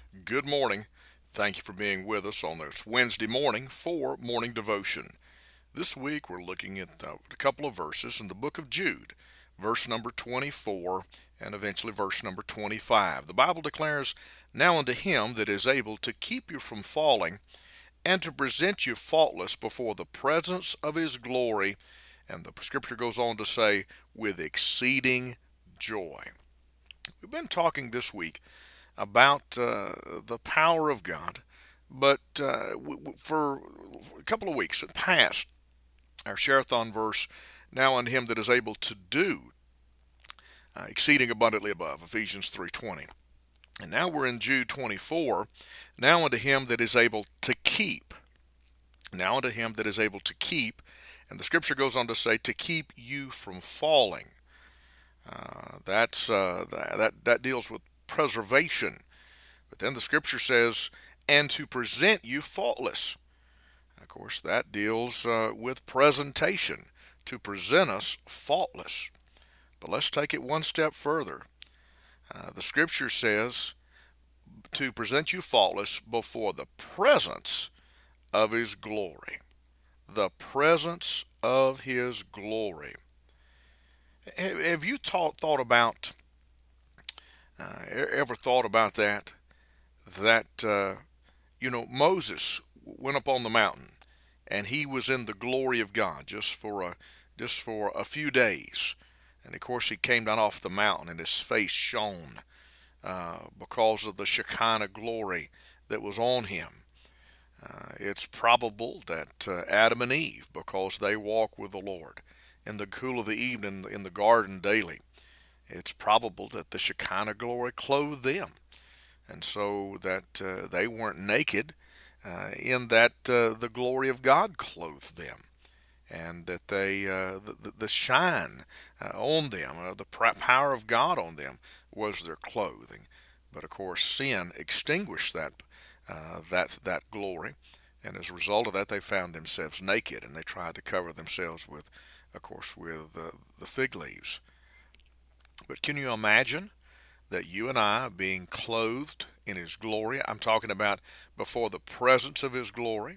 Good morning. Thank you for being with us on this Wednesday morning for morning devotion. This week we're looking at a couple of verses in the book of Jude, verse number 24 and eventually verse number 25. The Bible declares, "Now unto him that is able to keep you from falling and to present you faultless before the presence of his glory," and the scripture goes on to say, "with exceeding joy." We've been talking this week about the power of God, but for a couple of weeks past, our Sherathon verse, "Now unto him that is able to do exceeding abundantly above," Ephesians 3:20. And now we're in Jude 24, "Now unto him that is able to keep." Now unto him that is able to keep, and the scripture goes on to say, to keep you from falling. That deals with preservation. But then the scripture says, "and to present you faultless." Of course, that deals with presentation, to present us faultless. But let's take it one step further. The scripture says, to present you faultless before the presence of his glory. The presence of his glory. Have you thought about, ever thought about that? Moses went up on the mountain, and he was in the glory of God just for a few days. And of course, he came down off the mountain, and his face shone because of the Shekinah glory that was on him. It's probable that Adam and Eve, because they walk with the Lord in the cool of the evening in the garden daily, it's probable that the Shekinah glory clothed them, and so that they weren't naked, in that the glory of God clothed them, and that the shine on them, the power of God on them, was their clothing. But of course, sin extinguished that glory, and as a result of that, they found themselves naked, and they tried to cover themselves with, of course, with the fig leaves. But can you imagine that you and I being clothed in his glory? I'm talking about before the presence of his glory.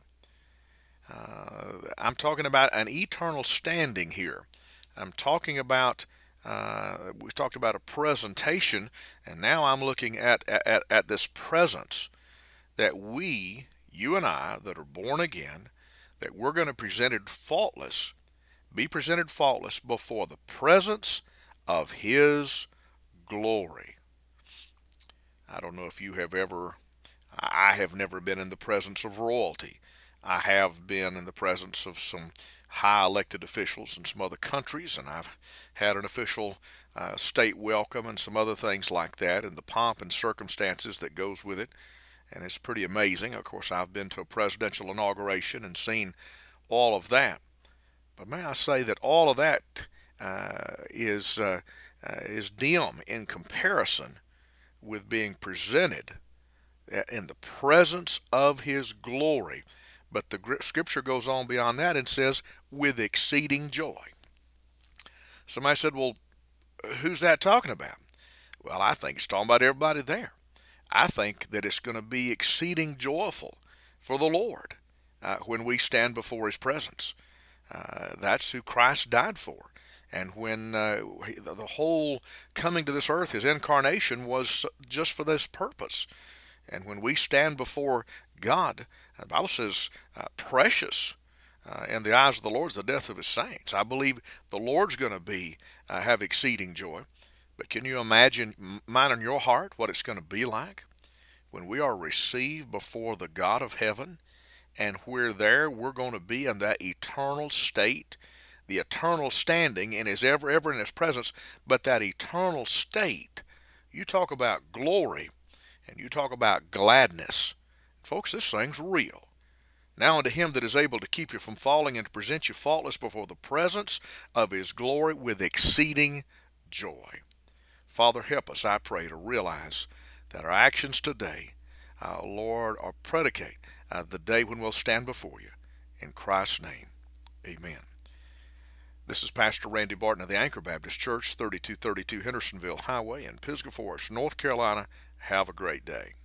I'm talking about an eternal standing here. I'm talking about, we talked about a presentation, and now I'm looking at this presence that you and I, that are born again, that we're going to be presented faultless before the presence of his glory. I don't know if you have ever, I have never been in the presence of royalty. I have been in the presence of some high elected officials in some other countries, and I've had an official state welcome and some other things like that, and the pomp and circumstances that goes with it. And it's pretty amazing. Of course, I've been to a presidential inauguration and seen all of that. But may I say that all of that is dim in comparison with being presented in the presence of his glory. But the scripture goes on beyond that and says, with exceeding joy. Somebody said, well, who's that talking about? Well, I think it's talking about everybody there. I think that it's going to be exceeding joyful for the Lord when we stand before his presence. That's who Christ died for. And when the whole coming to this earth, his incarnation, was just for this purpose. And when we stand before God, the Bible says, precious in the eyes of the Lord is the death of his saints. I believe the Lord's going to have exceeding joy. But can you imagine, mine and your heart, what it's going to be like when we are received before the God of heaven, and we're going to be in that eternal state, the eternal standing in his ever in his presence, but that eternal state. You talk about glory, and you talk about gladness. Folks, this thing's real. Now unto him that is able to keep you from falling and to present you faultless before the presence of his glory with exceeding joy. Father, help us, I pray, to realize that our actions today, Lord, are predicate the day when we'll stand before you. In Christ's name, amen. This is Pastor Randy Barton of the Anchor Baptist Church, 3232 Hendersonville Highway in Pisgah Forest, North Carolina. Have a great day.